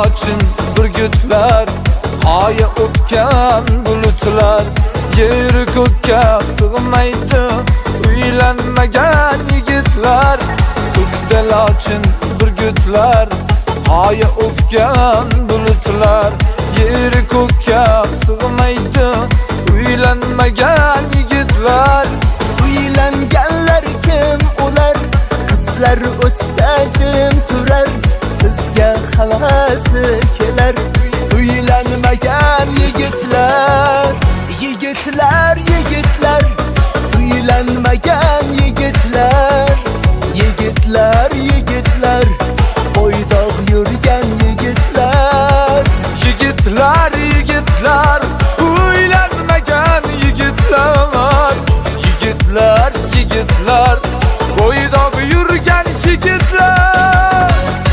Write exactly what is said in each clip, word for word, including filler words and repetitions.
lochin burgutlar, qoya o'pgan bulutlar, yer ko'kka sig'maydi uylanmagan yigitlar. Ko'kda lochin burgutlar, qoya o'pgan bulutlar, yer ko'kka sig'maydi uylanmagan yigitlar. Uylanganlar kim ular? Qizlar o'tsa jim turar, sizga havasi kelar. Uylanmagan yigitlar, yigitlar, yigitlar, uylanmagan yigitlar, yigitlar, yigitlar, bo'ydoq yurgan yigitlar, yigitlar, yigitlar, uylanmagan yigitlar, yigitlar, yigitlar, bo'ydoq yurgan yigitlar.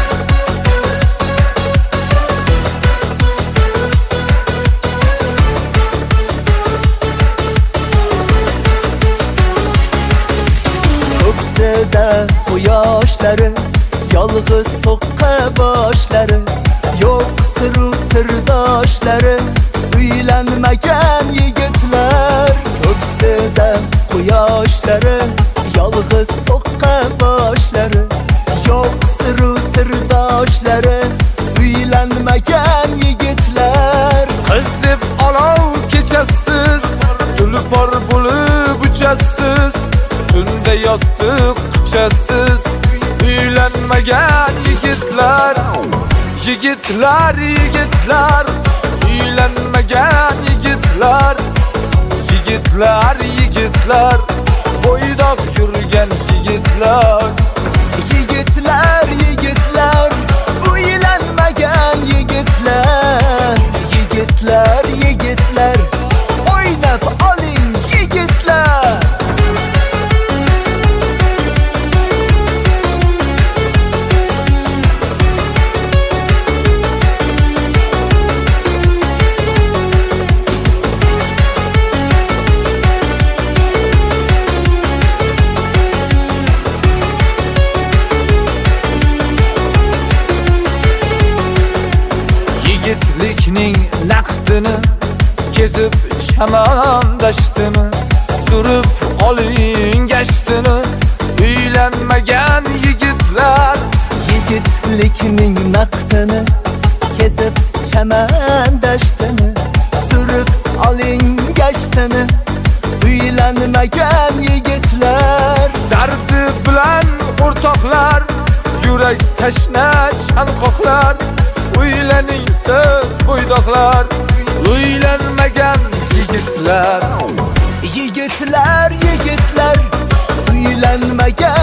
Ko'ksida quyoshlari, yolg'iz so'qqa boshlari, yo'q siru sirdoshlari, uylanmagan yigitlar. Ko'ksida quyoshlari, yolg'iz so'qqa boshlari, yo'q siru sirdoshlari, uylanmagan yigitlar. Qiz deb olov kechasiz, tulpor bo'lib uchasiz, tunda yostiq quchasiz, uylanmagan yigitlar. Yigitlar, yigitlar, uylanmagan yigitlar, yigitlar, yigitlar, bo'ydoq yurgan yigitlar. Yigitlar, yigitlar, uylanmagan yigitlar, yigitlar, yigitlar, o'ynab oling yigitlar. Yigitlikning naqdini kezib chaman dashtini, surib oling gashtini, uylanmagan yigitlar. Yigitlikning naqdini kezib chaman dashtini, surib oling gashtini, uylanmagan yigitlar. Dardi bilan o'rtoqlar, yurak tashna chanqoqlar, uylaning siz bo'ydoqlar, uylanmagan yigitlar. Yigitlar, yigitlar, uylanmagan